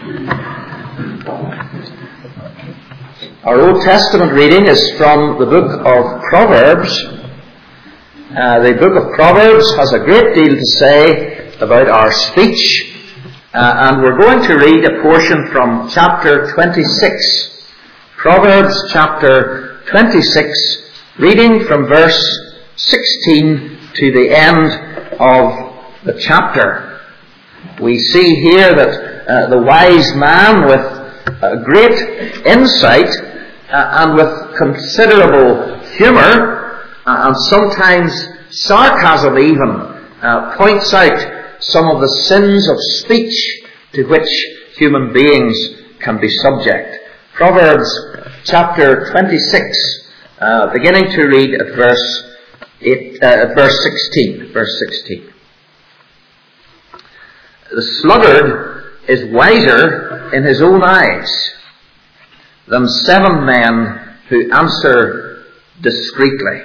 Our Old Testament reading is from the book of Proverbs. The book of Proverbs has a great deal to say about our speech, and we're going to read a portion from chapter 26. Proverbs chapter 26, reading from verse 16 to the end of the chapter. We see here that the wise man, with great insight and with considerable humour and sometimes sarcasm even, points out some of the sins of speech to which human beings can be subject. Proverbs chapter 26, beginning to read at verse 16. Verse 16. The sluggard is wiser in his own eyes than 7 men who answer discreetly.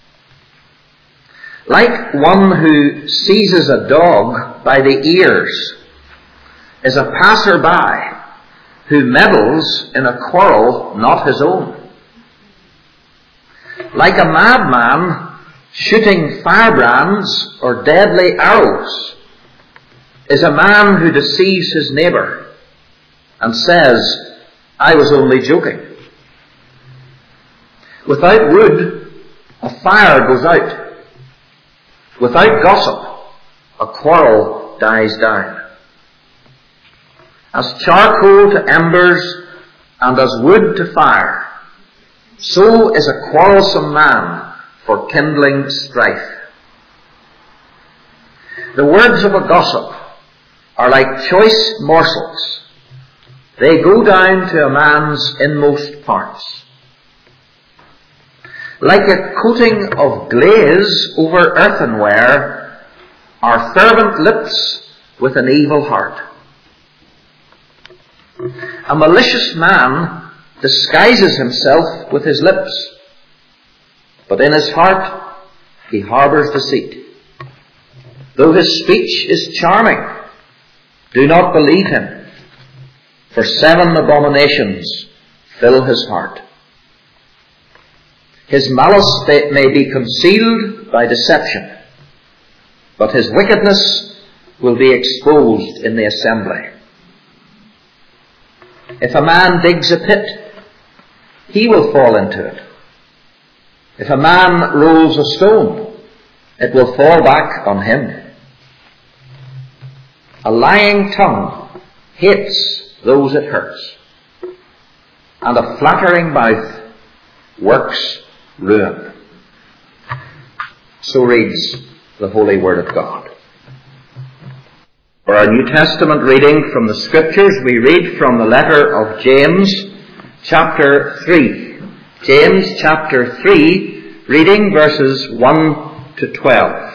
Like one who seizes a dog by the ears is a passer-by who meddles in a quarrel not his own. Like a madman shooting firebrands or deadly arrows is a man who deceives his neighbour and says, "I was only joking." Without wood, a fire goes out. Without gossip, a quarrel dies down. As charcoal to embers and as wood to fire, so is a quarrelsome man for kindling strife. The words of a gossip are like choice morsels. They go down to a man's inmost parts. Like a coating of glaze over earthenware are fervent lips with an evil heart. A malicious man disguises himself with his lips, but in his heart he harbours deceit. Though his speech is charming, do not believe him, for 7 abominations fill his heart. His malice may be concealed by deception, but his wickedness will be exposed in the assembly. If a man digs a pit, he will fall into it. If a man rolls a stone, it will fall back on him. A lying tongue hates those it hurts, and a flattering mouth works ruin. So reads the Holy Word of God. For our New Testament reading from the Scriptures, we read from the letter of James, chapter 3. James, chapter 3, reading verses 1 to 12.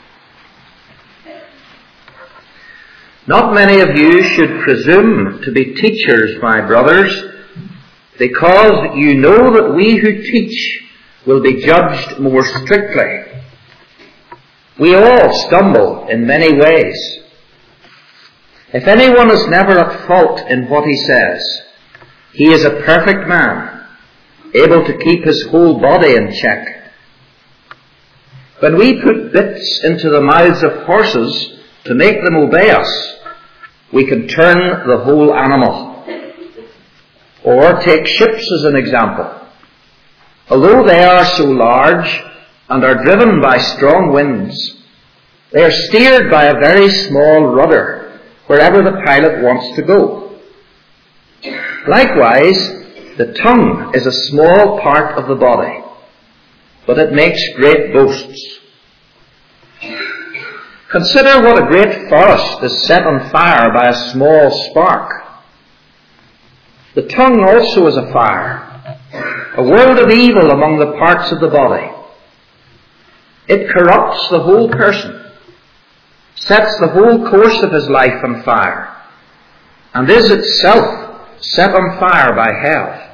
Not many of you should presume to be teachers, my brothers, because you know that we who teach will be judged more strictly. We all stumble in many ways. If anyone is never at fault in what he says, he is a perfect man, able to keep his whole body in check. When we put bits into the mouths of horses to make them obey us, we can turn the whole animal. Or take ships as an example. Although they are so large and are driven by strong winds, they are steered by a very small rudder wherever the pilot wants to go. Likewise, the tongue is a small part of the body, but it makes great boasts. Consider what a great forest is set on fire by a small spark. The tongue also is a fire, a world of evil among the parts of the body. It corrupts the whole person, sets the whole course of his life on fire, and is itself set on fire by hell.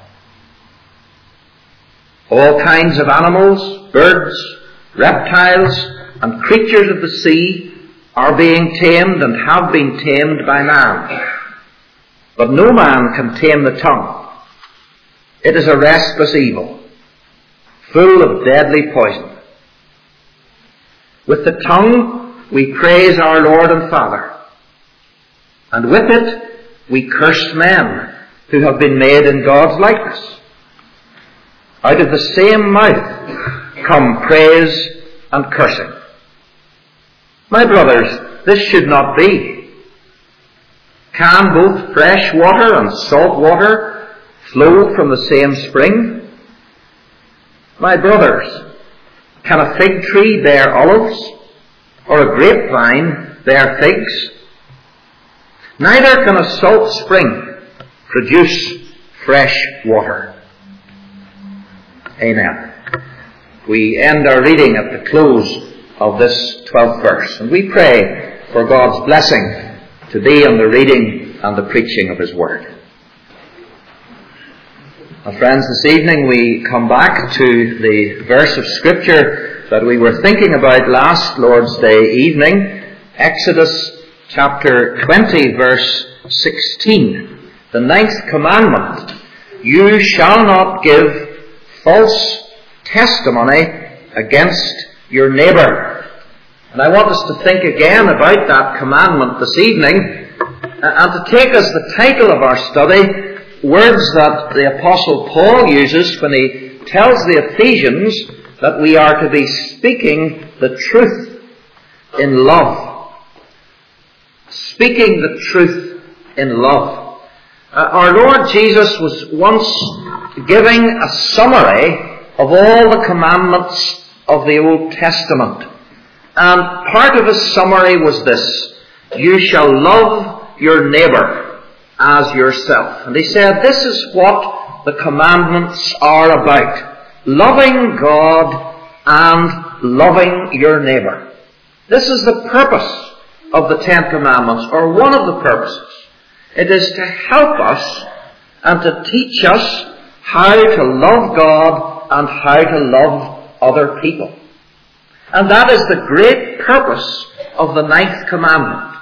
All kinds of animals, birds, reptiles, and creatures of the sea are being tamed and have been tamed by man. but no man can tame the tongue. It is a restless evil, full of deadly poison. With the tongue we praise our Lord and Father, and with it we curse men who have been made in God's likeness. Out of the same mouth come praise and cursing. My brothers, this should not be. Can both fresh water and salt water flow from the same spring? My brothers, can a fig tree bear olives, or a grapevine bear figs? Neither can a salt spring produce fresh water. Amen. We end our reading at the close of this 12th verse, and we pray for God's blessing to be on the reading and the preaching of His Word. Now, friends, this evening we come back to the verse of Scripture that we were thinking about last Lord's Day evening, Exodus chapter 20, verse 16. The 9th commandment: you shall not give false testimony against your neighbour. And I want us to think again about that commandment this evening, and to take as the title of our study words that the Apostle Paul uses when he tells the Ephesians that we are to be speaking the truth in love. Speaking the truth in love. Our Lord Jesus was once giving a summary of all the commandments of the Old Testament. And part of his summary was this: you shall love your neighbour as yourself. And he said this is what the commandments are about: loving God and loving your neighbour. This is the purpose of the 10 Commandments, or one of the purposes. It is to help us and to teach us how to love God and how to love other people. And that is the great purpose of the 9th commandment.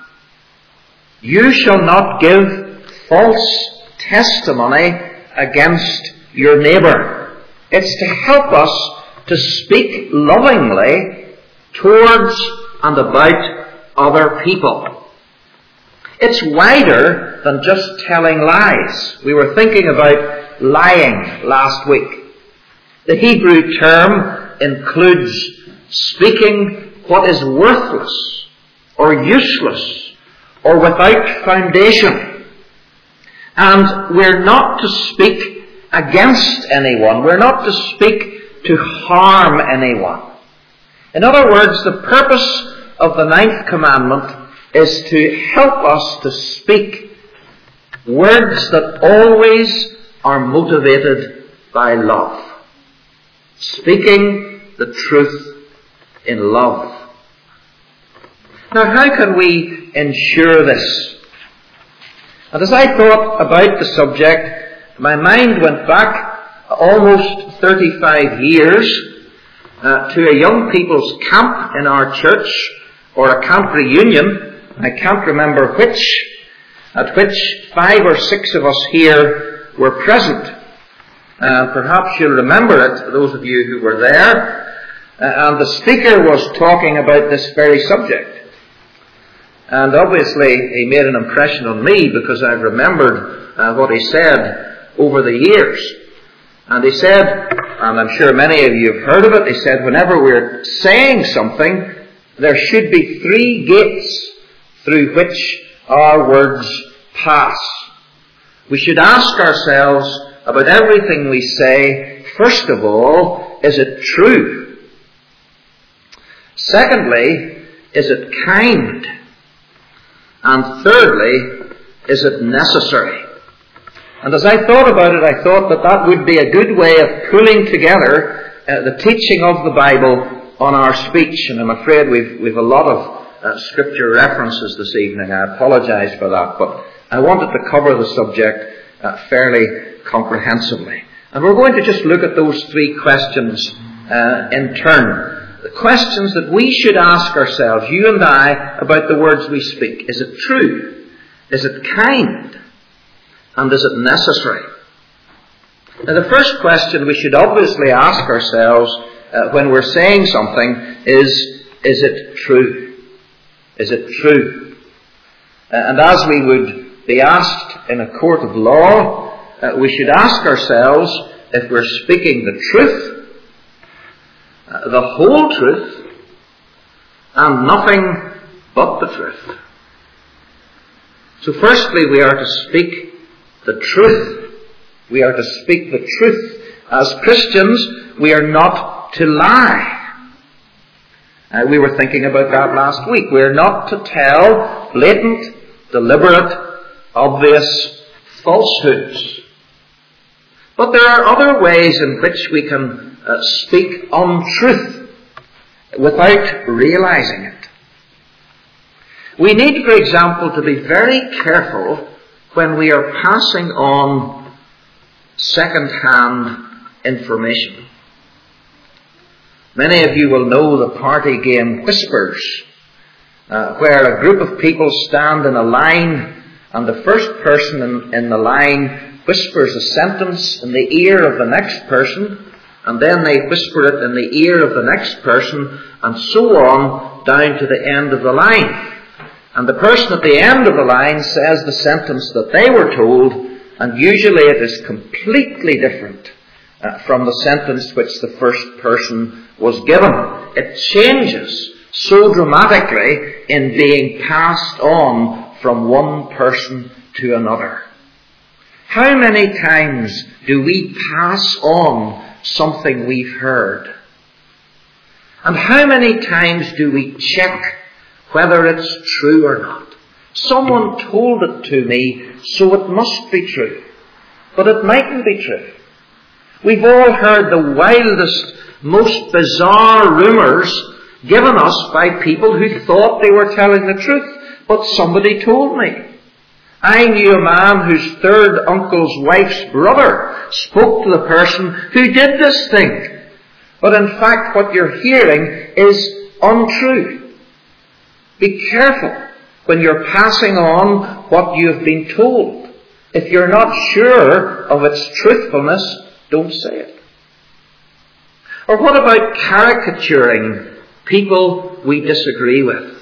You shall not give false testimony against your neighbour. It's to help us to speak lovingly towards and about other people. It's wider than just telling lies. We were thinking about lying last week. The Hebrew term includes speaking what is worthless or useless or without foundation. And we're not to speak against anyone. We're not to speak to harm anyone. In other words, the purpose of the 9th commandment is to help us to speak words that always are motivated by love. Speaking the truth in love. Now, how can we ensure this? And as I thought about the subject, my mind went back almost 35 years to a young people's camp in our church, or a camp reunion. I can't remember which, at which 5 or 6 of us here were present. Perhaps you'll remember it, those of you who were there. And the speaker was talking about this very subject. And obviously he made an impression on me because I've remembered what he said over the years. And he said, and I'm sure many of you have heard of it, he said, whenever we're saying something, there should be 3 gates through which our words pass. We should ask ourselves about everything we say, first of all, is it true? Secondly, is it kind? And thirdly, is it necessary? And as I thought about it, I thought that that would be a good way of pulling together the teaching of the Bible on our speech. And I'm afraid we've a lot of scripture references this evening. I apologize for that, but I wanted to cover the subject fairly comprehensively. And we're going to just look at those 3 questions in turn. The questions that we should ask ourselves, you and I, about the words we speak. Is it true? Is it kind? And is it necessary? Now, the first question we should obviously ask ourselves when we're saying something is it true? Is it true? And as we would be asked in a court of law, we should ask ourselves if we're speaking the truth, the whole truth, and nothing but the truth. So firstly, we are to speak the truth. We are to speak the truth. As Christians, we are not to lie. We were thinking about that last week. We are not to tell blatant, deliberate, obvious falsehoods. But there are other ways in which we can speak untruth without realizing it. We need, for example, to be very careful when we are passing on second-hand information. Many of you will know the party game Whispers, where a group of people stand in a line and the first person in the line whispers a sentence in the ear of the next person, and then they whisper it in the ear of the next person, and so on down to the end of the line. And the person at the end of the line says the sentence that they were told, and usually it is completely different from the sentence which the first person was given. It changes so dramatically in being passed on from one person to another. How many times do we pass on something we've heard? And how many times do we check whether it's true or not? Someone told it to me, so it must be true. But it mightn't be true. We've all heard the wildest, most bizarre rumours given us by people who thought they were telling the truth. But somebody told me. I knew a man whose third uncle's wife's brother spoke to the person who did this thing. But in fact, what you're hearing is untrue. Be careful when you're passing on what you have been told. If you're not sure of its truthfulness, don't say it. Or what about caricaturing people we disagree with?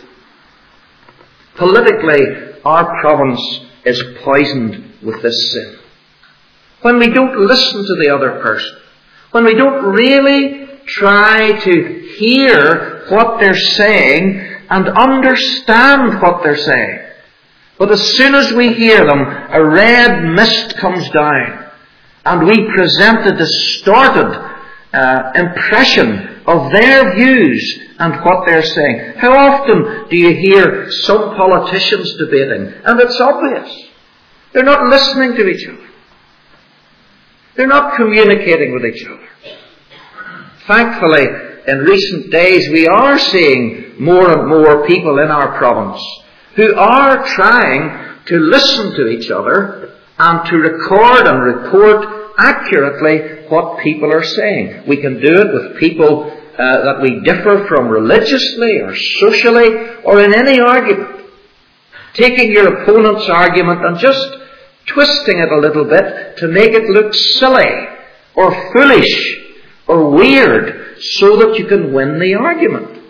Politically, our province is poisoned with this sin. When we don't listen to the other person, when we don't really try to hear what they're saying and understand what they're saying, but as soon as we hear them, a red mist comes down and we present a distorted impression of their views and what they're saying. How often do you hear some politicians debating? And it's obvious. They're not listening to each other. They're not communicating with each other. Thankfully, in recent days, we are seeing more and more people in our province who are trying to listen to each other and to record and report accurately what people are saying. We can do it with people that we differ from religiously or socially or in any argument. Taking your opponent's argument and just twisting it a little bit to make it look silly or foolish or weird so that you can win the argument.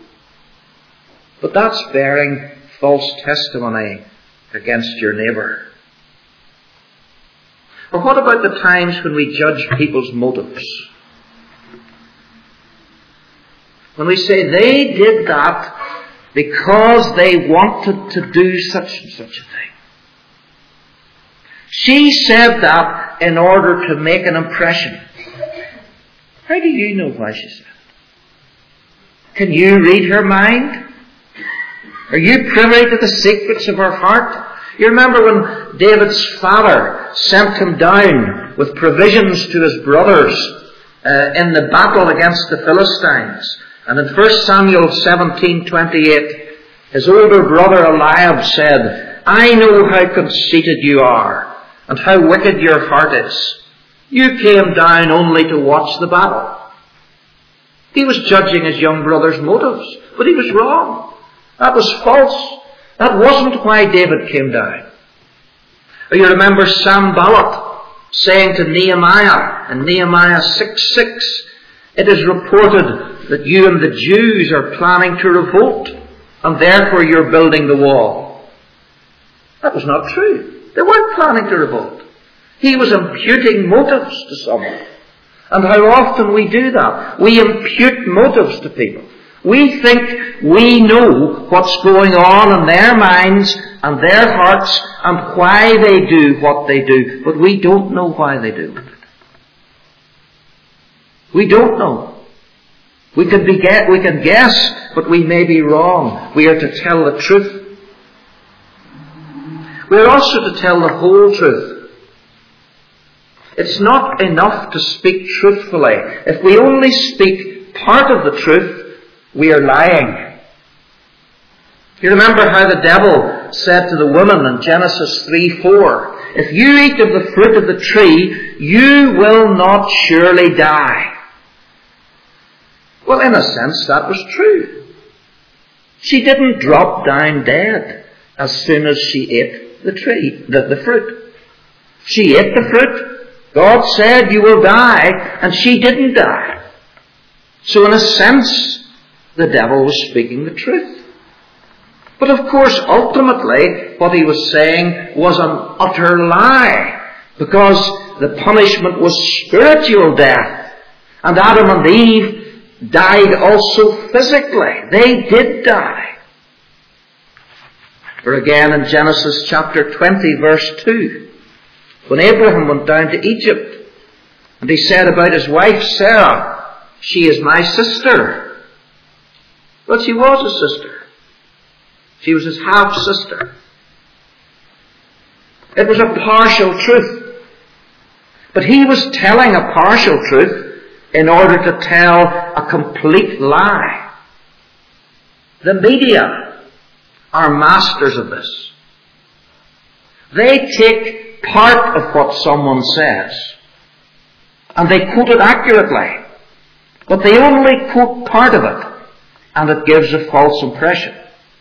But that's bearing false testimony against your neighbour. Or what about the times when we judge people's motives? When we say they did that because they wanted to do such and such a thing. She said that in order to make an impression. How do you know why she said it? Can you read her mind? Are you privy to the secrets of her heart? You remember when David's father sent him down with provisions to his brothers in the battle against the Philistines. And in 1 Samuel 17:28, his older brother Eliab said, I know how conceited you are and how wicked your heart is. You came down only to watch the battle. He was judging his young brother's motives, but he was wrong. That was false. That wasn't why David came down. Or you remember Sanballat saying to Nehemiah in Nehemiah 6:6, "It is reported that you and the Jews are planning to revolt, and therefore you're building the wall." That was not true. They weren't planning to revolt. He was imputing motives to someone. And how often we do that. We impute motives to people. We think we know what's going on in their minds and their hearts and why they do what they do. But we don't know why they do it. We don't know. We can guess, but we may be wrong. We are to tell the truth. We are also to tell the whole truth. It's not enough to speak truthfully. If we only speak part of the truth, we are lying. You remember how the devil said to the woman in Genesis 3:4, "If you eat of the fruit of the tree, you will not surely die." Well, in a sense, that was true. She didn't drop down dead as soon as she ate the fruit. She ate the fruit. God said, "You will die," and she didn't die. So in a sense, the devil was speaking the truth. But of course, ultimately, what he was saying was an utter lie, because the punishment was spiritual death. And Adam and Eve died also physically. They did die. Or again in Genesis chapter 20, verse 2, when Abraham went down to Egypt, and he said about his wife Sarah, "She is my sister." Well, she was a sister. She was his half-sister. It was a partial truth. But he was telling a partial truth in order to tell a complete lie. The media are masters of this. They take part of what someone says, and they quote it accurately, but they only quote part of it, and it gives a false impression.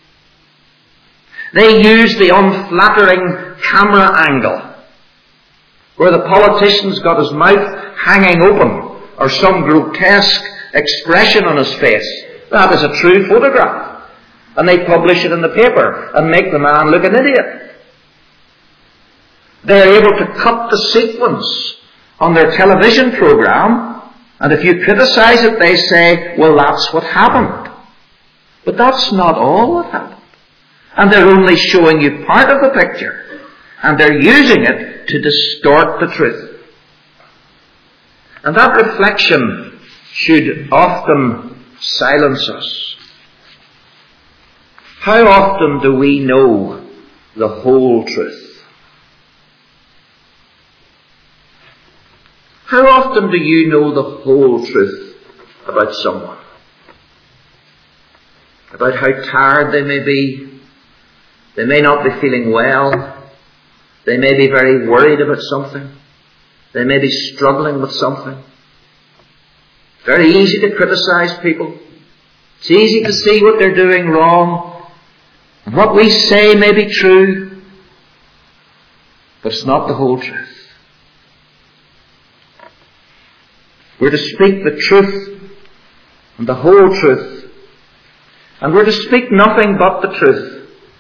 They use the unflattering camera angle, where the politician's got his mouth hanging open, or some grotesque expression on his face. That is a true photograph. And they publish it in the paper and make the man look an idiot. They're able to cut the sequence on their television program, and if you criticize it, they say, "Well, that's what happened." But that's not all that happened. And they're only showing you part of the picture, and they're using it to distort the truth. And that reflection should often silence us. How often do we know the whole truth? How often do you know the whole truth about someone? About how tired they may be. They may not be feeling well. They may be very worried about something. They may be struggling with something. Very easy to criticize people. It's easy to see what they're doing wrong. And what we say may be true, but it's not the whole truth. We're to speak the truth and the whole truth. And we're to speak nothing but the truth.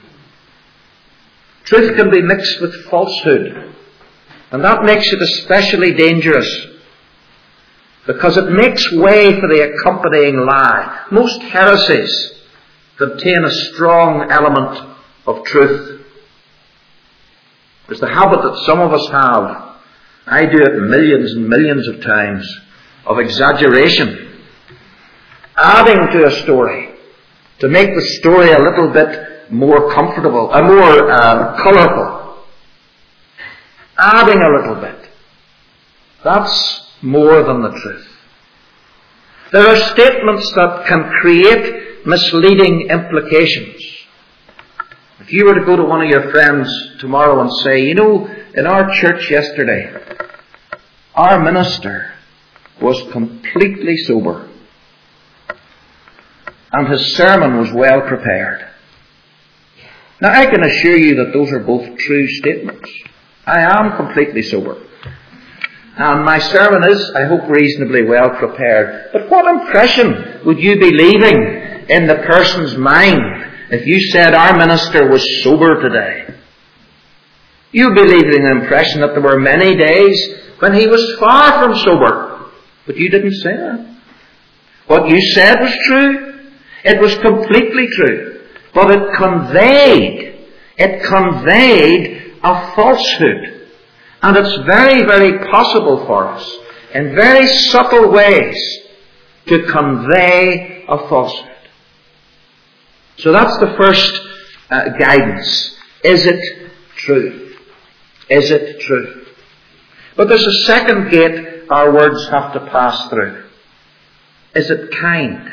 Truth can be mixed with falsehood. And that makes it especially dangerous, because it makes way for the accompanying lie. Most heresies contain a strong element of truth. It's the habit that some of us have. I do it millions and millions of times, of exaggeration. Adding to a story to make the story a little bit more comfortable, more colourful. Adding a little bit. That's more than the truth. There are statements that can create misleading implications. If you were to go to one of your friends tomorrow and say, "You know, in our church yesterday, our minister was completely sober, and his sermon was well prepared." Now, I can assure you that those are both true statements. I am completely sober. And my sermon is, I hope, reasonably well prepared. But what impression would you be leaving in the person's mind if you said our minister was sober today? You'd be leaving the impression that there were many days when he was far from sober. But you didn't say that. What you said was true. It was completely true. But it conveyed a falsehood. And it's very, very possible for us, in very subtle ways, to convey a falsehood. So that's the first guidance. Is it true? Is it true? But there's a second gate our words have to pass through. Is it kind?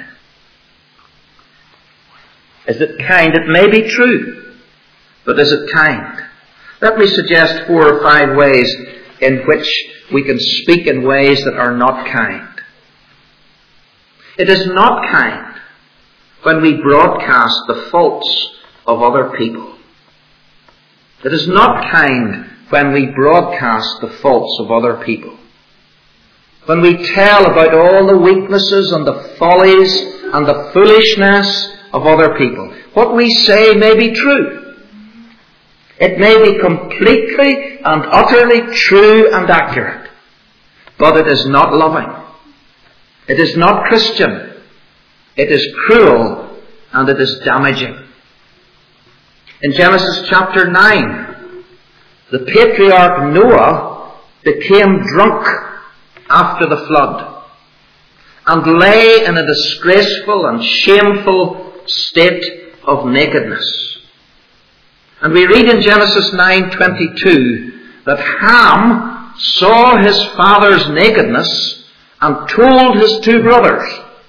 Is it kind? It may be true, but is it kind? Let me suggest 4 or 5 ways in which we can speak in ways that are not kind. It is not kind when we broadcast the faults of other people. It is not kind when we broadcast the faults of other people. When we tell about all the weaknesses and the follies and the foolishness of other people. What we say may be true. It may be completely and utterly true and accurate. But it is not loving. It is not Christian. It is cruel and it is damaging. In Genesis chapter 9, the patriarch Noah became drunk after the flood and lay in a disgraceful and shameful state of nakedness. And we read in Genesis 9:22 that Ham saw his father's nakedness and told his 2 brothers.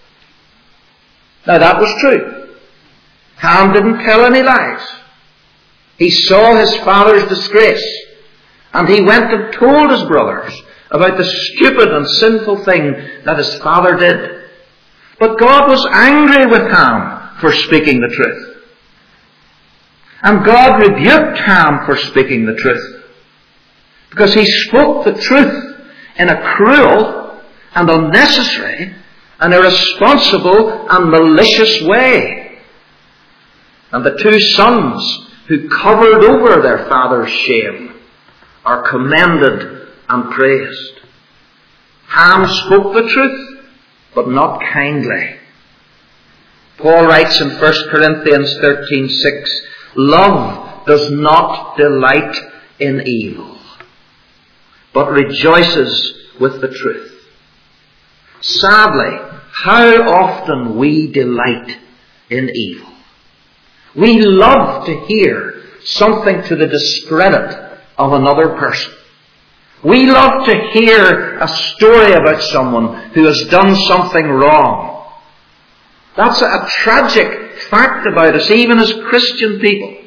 Now that was true. Ham didn't tell any lies. He saw his father's disgrace and he went and told his brothers about the stupid and sinful thing that his father did. But God was angry with Ham for speaking the truth. And God rebuked Ham for speaking the truth. Because he spoke the truth in a cruel and unnecessary and irresponsible and malicious way. And the 2 sons who covered over their father's shame are commended and praised. Ham spoke the truth, but not kindly. Paul writes in 1 Corinthians 13:6, love does not delight in evil, but rejoices with the truth. Sadly, how often we delight in evil. We love to hear something to the discredit of another person. We love to hear a story about someone who has done something wrong. That's a tragic fact about us, even as Christian people.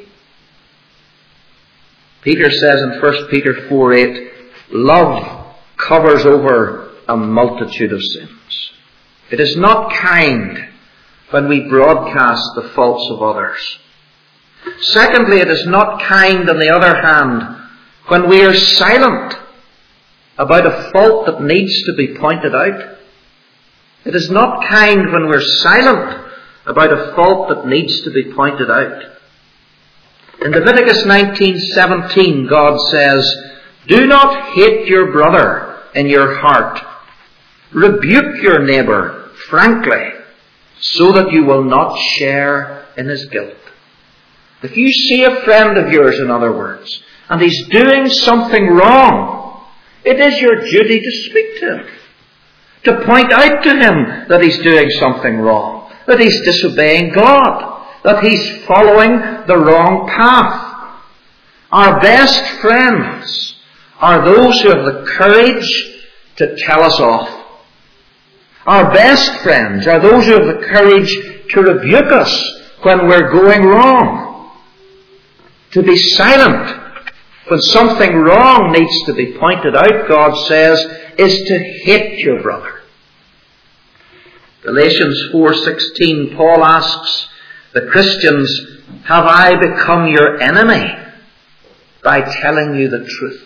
Peter says in 1 Peter 4:8, love covers over a multitude of sins. It is not kind when we broadcast the faults of others. Secondly, it is not kind, on the other hand, when we are silent about a fault that needs to be pointed out. It is not kind when we're silent about a fault that needs to be pointed out. In Leviticus 19:17, God says, do not hate your brother in your heart. Rebuke your neighbour frankly, so that you will not share in his guilt. If you see a friend of yours, in other words, and he's doing something wrong, it is your duty to speak to him, to point out to him that he's doing something wrong, that he's disobeying God, that he's following the wrong path. Our best friends are those who have the courage to tell us off. Our best friends are those who have the courage to rebuke us when we're going wrong. To be silent when something wrong needs to be pointed out, God says, is to hate your brother. Galatians 4:16, Paul asks the Christians, have I become your enemy by telling you the truth.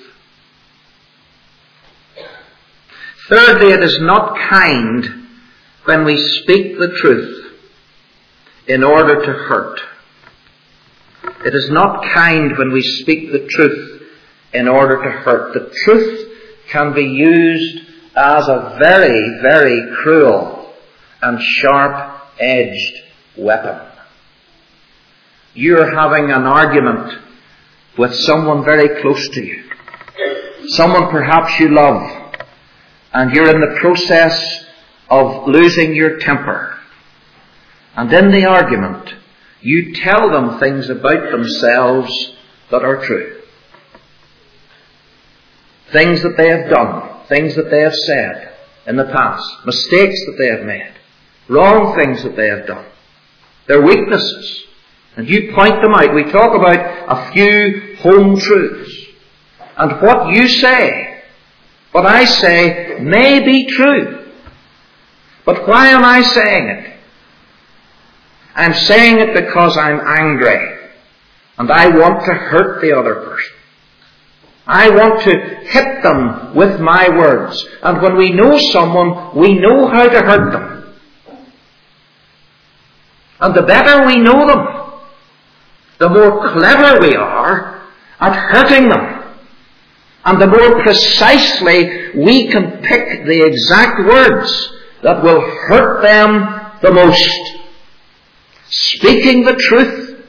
Thirdly, it is not kind when we speak the truth in order to hurt. It is not kind when we speak the truth in order to hurt. The truth can be used as a very, very cruel and sharp-edged weapon. You're having an argument with someone very close to you, someone perhaps you love, and you're in the process of losing your temper. And in the argument, you tell them things about themselves that are true. Things that they have done, things that they have said in the past, mistakes that they have made, wrong things that they have done, their weaknesses. And you point them out. We talk about a few home truths. And what you say, what I say, may be true. But why am I saying it? I'm saying it because I'm angry. And I want to hurt the other person. I want to hit them with my words. And when we know someone, we know how to hurt them. And the better we know them, the more clever we are at hurting them. And the more precisely we can pick the exact words that will hurt them the most. Speaking the truth,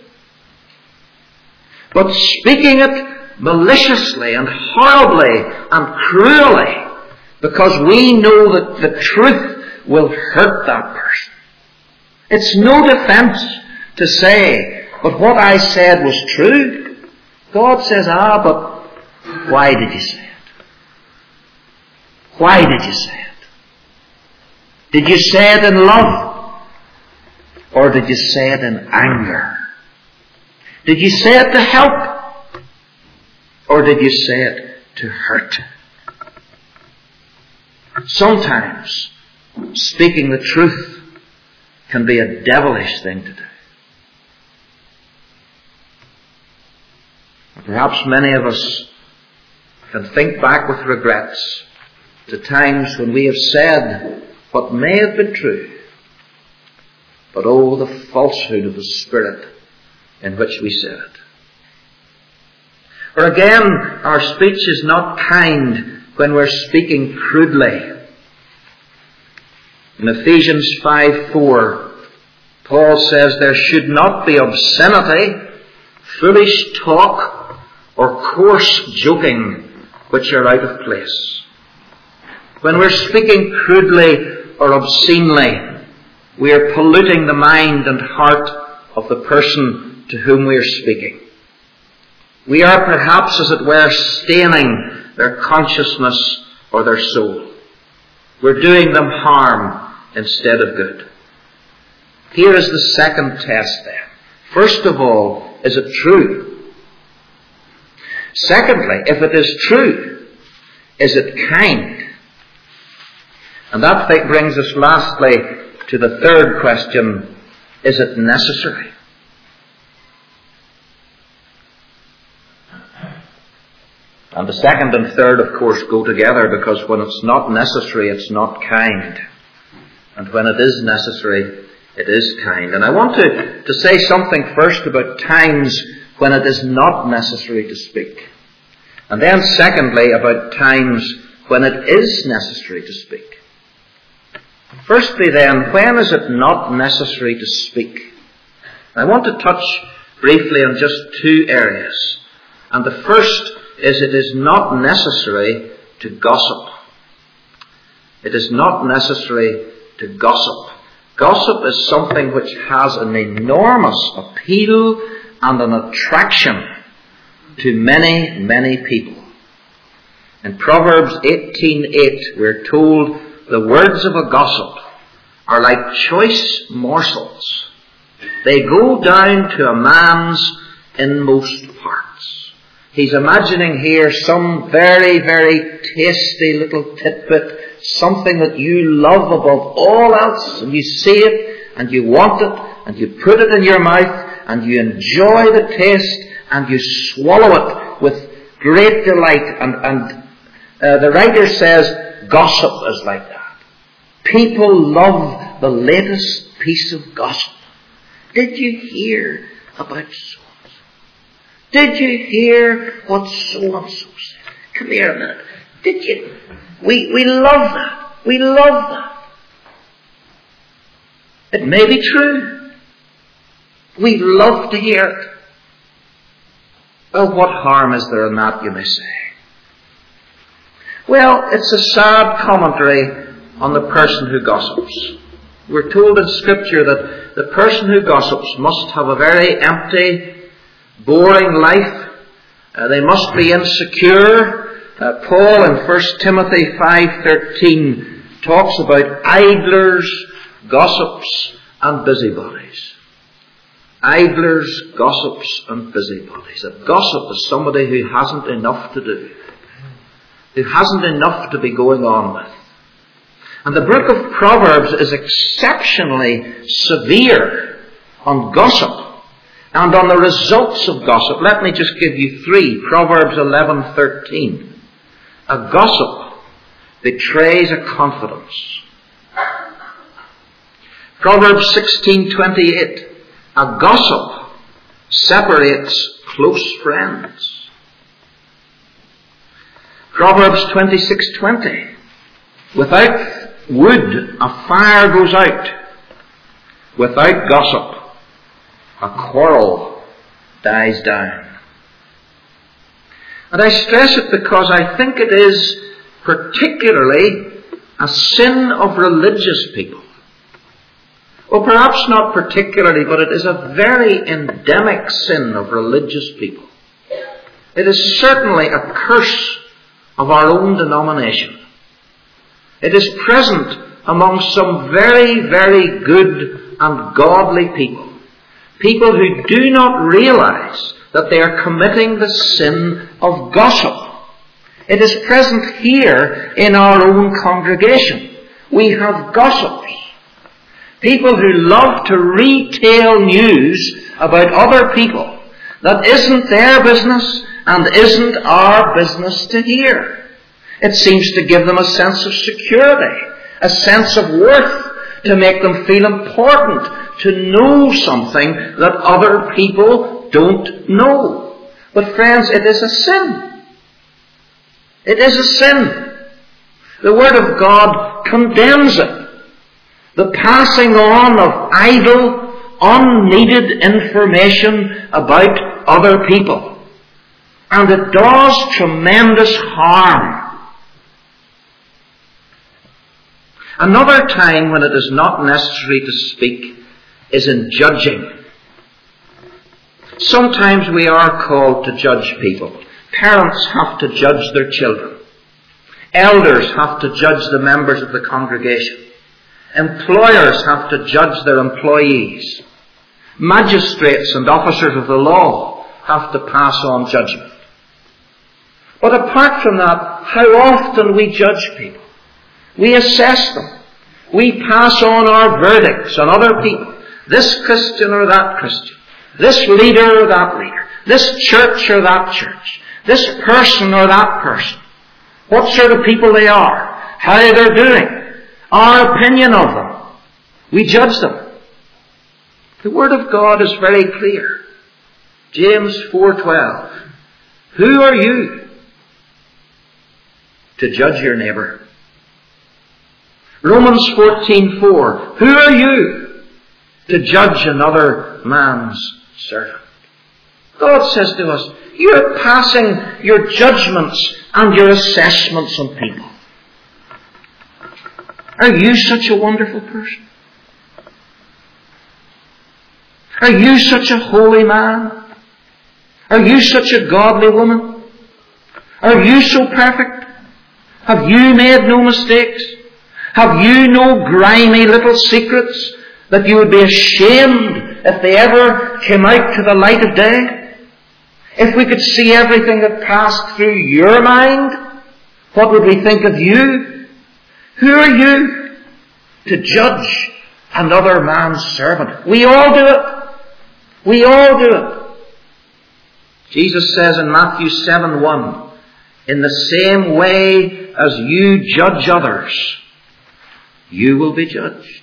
but speaking it maliciously and horribly and cruelly, because we know that the truth will hurt that person. It's no defense to say, but what I said was true. God says, but why did you say it? Why did you say it? Did you say it in love? Or did you say it in anger? Did you say it to help? Or did you say it to hurt? Sometimes speaking the truth can be a devilish thing to do. Perhaps many of us can think back with regrets to times when we have said what may have been true, but oh, the falsehood of the spirit in which we said it. Or again, our speech is not kind when we're speaking crudely. In Ephesians 5:4, Paul says there should not be obscenity, foolish talk, or coarse joking which are out of place. When we're speaking crudely or obscenely, we are polluting the mind and heart of the person to whom we are speaking. We are perhaps, as it were, staining their consciousness or their soul. We're doing them harm instead of good. Here is the second test then. First of all, is it true? Secondly, if it is true, is it kind? And that brings us lastly to the third question, is it necessary? And the second and third, of course, go together, because when it's not necessary, it's not kind. And when it is necessary, it is kind. And I want to say something first about times when it is not necessary to speak. And then secondly, about times when it is necessary to speak. Firstly then, when is it not necessary to speak? I want to touch briefly on just two areas. And the first is it is not necessary to gossip. It is not necessary to gossip. Gossip is something which has an enormous appeal and an attraction to many, many people. In Proverbs 18:8, we're told the words of a gossip are like choice morsels. They go down to a man's inmost parts. He's imagining here some very, very tasty little tidbit, something that you love above all else, and you see it, and you want it, and you put it in your mouth, and you enjoy the taste, and you swallow it with great delight. And the writer says gossip is like that. People love the latest piece of gossip. Did you hear about so-and-so? Did you hear what so-and-so said? Come here a minute. Did you? We love that. We love that. It may be true. We love to hear it. Well, what harm is there in that, you may say? Well, it's a sad commentary on the person who gossips. We're told in Scripture that the person who gossips must have a very empty, boring life. They must be insecure. Paul in 1 Timothy 5:13 talks about idlers, gossips, and busybodies. Idlers, gossips, and busybodies. A gossip is somebody who hasn't enough to do, who hasn't enough to be going on with. And the book of Proverbs is exceptionally severe on gossip and on the results of gossip. Let me just give you three. Proverbs 11:13. A gossip betrays a confidence. Proverbs 16:28. A gossip separates close friends. Proverbs 26:20. Without wood, a fire goes out. Without gossip, a quarrel dies down. And I stress it because I think it is particularly a sin of religious people. Well, perhaps not particularly, but it is a very endemic sin of religious people. It is certainly a curse of our own denomination. It is present among some very, very good and godly people. People who do not realize that they are committing the sin of gossip. It is present here in our own congregation. We have gossips. People who love to retail news about other people that isn't their business and isn't our business to hear. It seems to give them a sense of security, a sense of worth, to make them feel important, to know something that other people don't know. But friends, it is a sin. It is a sin. The Word of God condemns it. The passing on of idle, unneeded information about other people. And it does tremendous harm. Another time when it is not necessary to speak is in judging. Sometimes we are called to judge people. Parents have to judge their children. Elders have to judge the members of the congregation. Employers have to judge their employees. Magistrates and officers of the law have to pass on judgment. But apart from that, how often we judge people. We assess them. We pass on our verdicts on other people. This Christian or that Christian. This leader or that leader. This church or that church. This person or that person. What sort of people they are. How they're doing. Our opinion of them. We judge them. The Word of God is very clear. James 4:12. Who are you to judge your neighbour? Romans 14:4. Who are you to judge another man's servant? God says to us, you're passing your judgments and your assessments on people. Are you such a wonderful person? Are you such a holy man? Are you such a godly woman? Are you so perfect? Have you made no mistakes? Have you no grimy little secrets that you would be ashamed if they ever came out to the light of day? If we could see everything that passed through your mind, what would we think of you? Who are you to judge another man's servant? We all do it. We all do it. Jesus says in Matthew 7:1, in the same way as you judge others, you will be judged.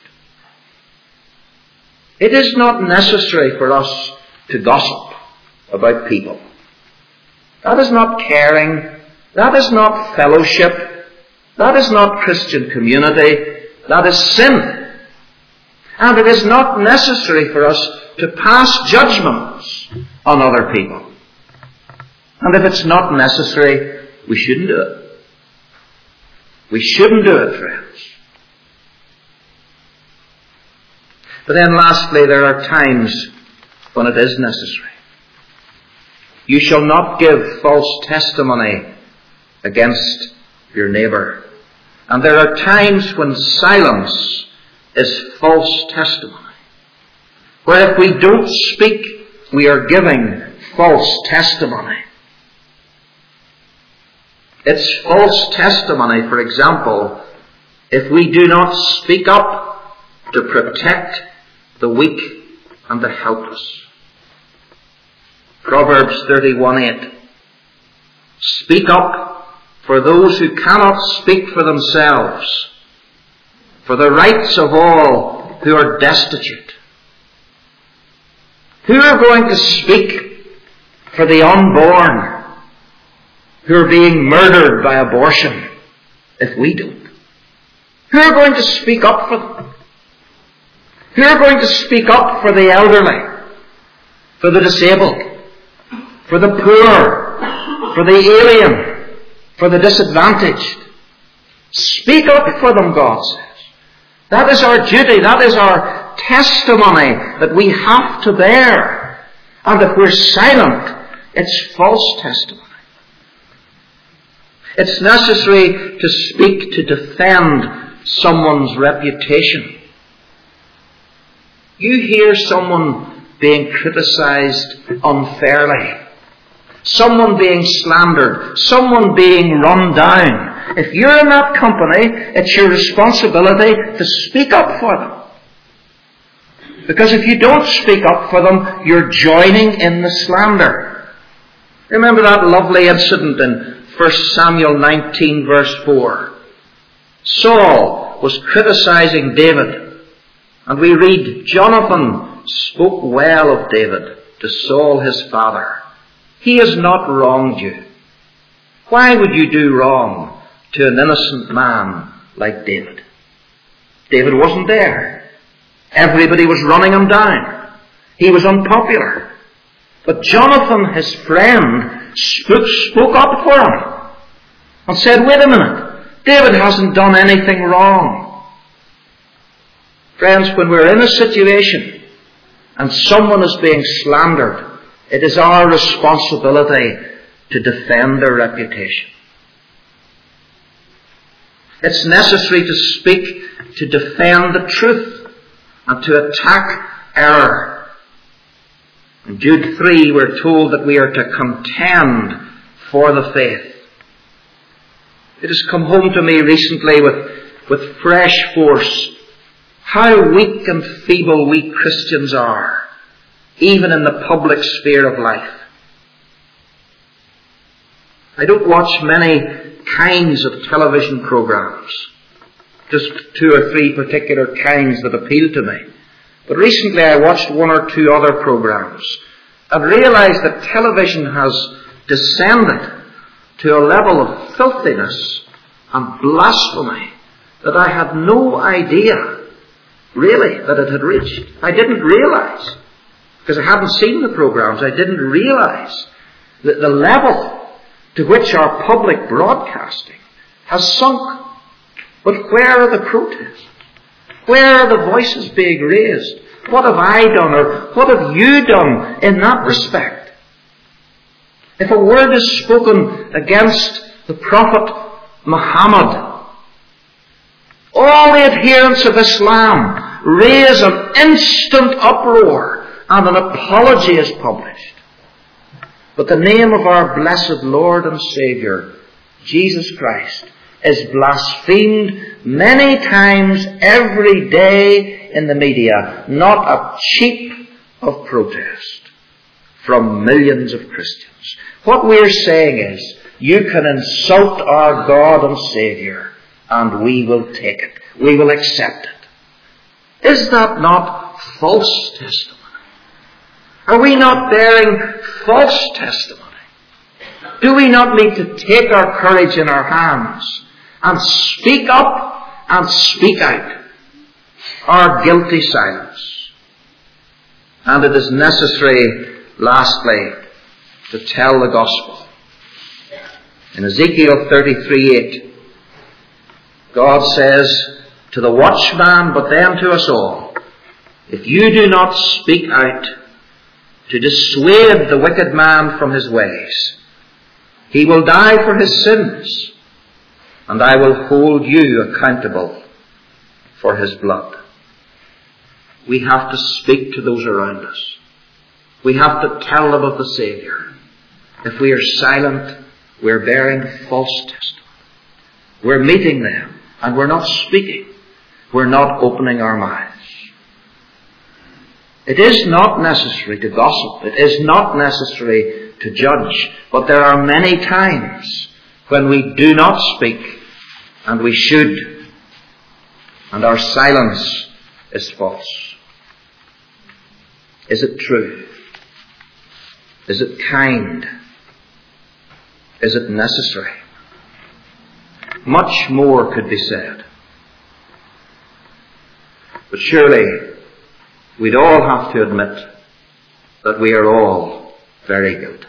It is not necessary for us to gossip about people. That is not caring. That is not fellowship. That is not Christian community. That is sin. And it is not necessary for us to pass judgments on other people. And if it's not necessary, we shouldn't do it. We shouldn't do it, friends. But then lastly, there are times when it is necessary. You shall not give false testimony against your neighbour. And there are times when silence is false testimony. Where if we don't speak, we are giving false testimony. It's false testimony, for example, if we do not speak up to protect the weak and the helpless. Proverbs 31:8. Speak up for those who cannot speak for themselves, for the rights of all who are destitute. Who are going to speak for the unborn who are being murdered by abortion if we don't? Who are going to speak up for them? Who are going to speak up for the elderly, for the disabled, for the poor, for the alien, for the disadvantaged? Speak up for them, God says. That is our duty. That is our testimony that we have to bear. And if we're silent, it's false testimony. It's necessary to speak to defend someone's reputation. You hear someone being criticized unfairly, someone being slandered, someone being run down. If you're in that company, it's your responsibility to speak up for them. Because if you don't speak up for them, you're joining in the slander. Remember that lovely incident in 1 Samuel 19 verse 4. Saul was criticizing David. And we read, Jonathan spoke well of David to Saul his father. He has not wronged you. Why would you do wrong to an innocent man like David? David wasn't there. Everybody was running him down. He was unpopular. But Jonathan, his friend, spoke up for him and said, wait a minute, David hasn't done anything wrong. Friends, when we're in a situation and someone is being slandered, it is our responsibility to defend their reputation. It's necessary to speak to defend the truth and to attack error. In Jude 3, we're told that we are to contend for the faith. It has come home to me recently with fresh force how weak and feeble we Christians are, even in the public sphere of life. I don't watch many kinds of television programs, just 2 or 3 particular kinds that appeal to me. But recently I watched 1 or 2 other programs and realized that television has descended to a level of filthiness and blasphemy that I had no idea really that it had reached. I didn't realize, because I hadn't seen the programs, I didn't realize that the level to which our public broadcasting has sunk. But where are the protests? Where are the voices being raised? What have I done, or what have you done in that respect? If a word is spoken against the Prophet Muhammad, all the adherents of Islam raise an instant uproar and an apology is published. But the name of our blessed Lord and Saviour, Jesus Christ, is blasphemed many times every day in the media, not a cheep of protest. from millions of Christians. What we're saying is, you can insult our God and Saviour, and we will take it. We will accept it. Is that not false testimony? Are we not bearing false testimony? Do we not need to take our courage in our hands and speak up and speak out our guilty silence? And it is necessary, lastly, to tell the gospel. In Ezekiel 33:8, God says to the watchman, but then to us all, if you do not speak out to dissuade the wicked man from his ways, he will die for his sins, and I will hold you accountable for his blood. We have to speak to those around us. We have to tell them of the Saviour. If we are silent, we're bearing false testimony. We're meeting them, and we're not speaking. We're not opening our mouths. It is not necessary to gossip. It is not necessary to judge. But there are many times when we do not speak, and we should, and our silence is false. Is it true? Is it kind? Is it necessary? Much more could be said. But surely we'd all have to admit that we are all very guilty.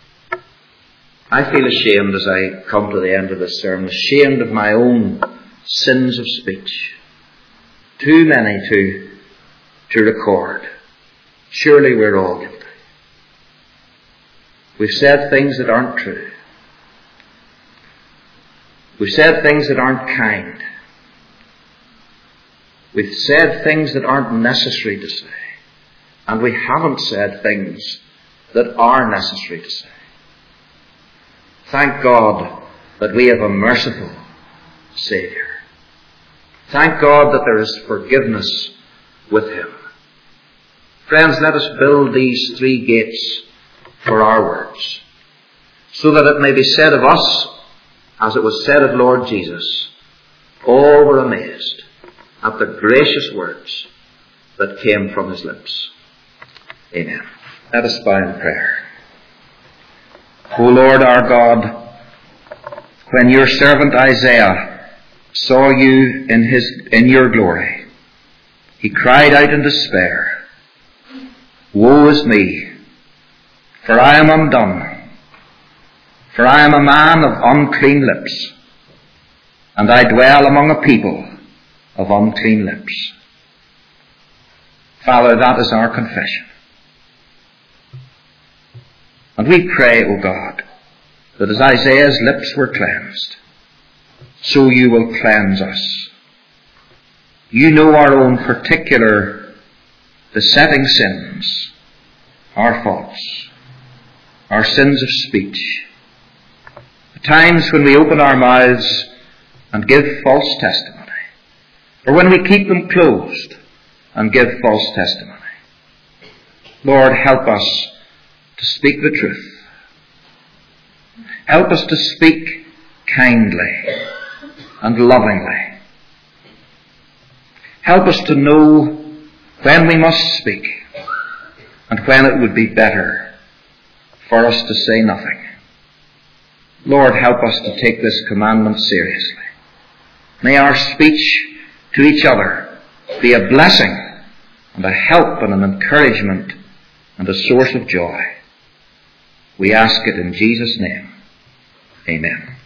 I feel ashamed as I come to the end of this sermon, ashamed of my own sins of speech. Too many to record. Surely we're all guilty. We've said things that aren't true. We've said things that aren't kind. We've said things that aren't necessary to say. And we haven't said things that are necessary to say. Thank God that we have a merciful Saviour. Thank God that there is forgiveness with Him. Friends, let us build these three gates for our words, so that it may be said of us, as it was said of Lord Jesus, all were amazed at the gracious words that came from His lips. Amen. Let us bow in prayer. O Lord our God, when your servant Isaiah saw you in your glory, he cried out in despair, Woe is me, for I am undone, for I am a man of unclean lips, and I dwell among a people of unclean lips. Father, that is our confession. And we pray, O God, that as Isaiah's lips were cleansed, so you will cleanse us. You know our own particular besetting sins, our faults, our sins of speech, the times when we open our mouths and give false testimony, or when we keep them closed and give false testimony. Lord, help us to speak the truth. Help us to speak kindly and lovingly. Help us to know when we must speak and when it would be better for us to say nothing. Lord, help us to take this commandment seriously. May our speech to each other be a blessing and a help and an encouragement and a source of joy. We ask it in Jesus' name. Amen.